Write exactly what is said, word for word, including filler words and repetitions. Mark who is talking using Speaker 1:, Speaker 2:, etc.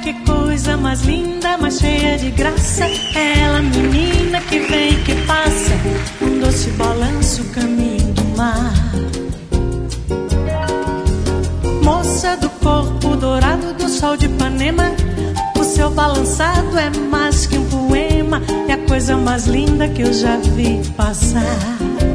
Speaker 1: que coisa mais linda, mais cheia de graça. É ela, menina, que vem e que passa, um doce balanço, caminho do mar. Moça do corpo dourado do sol de Ipanema, o seu balançado é mais que um poema, é a coisa mais linda que eu já vi passar.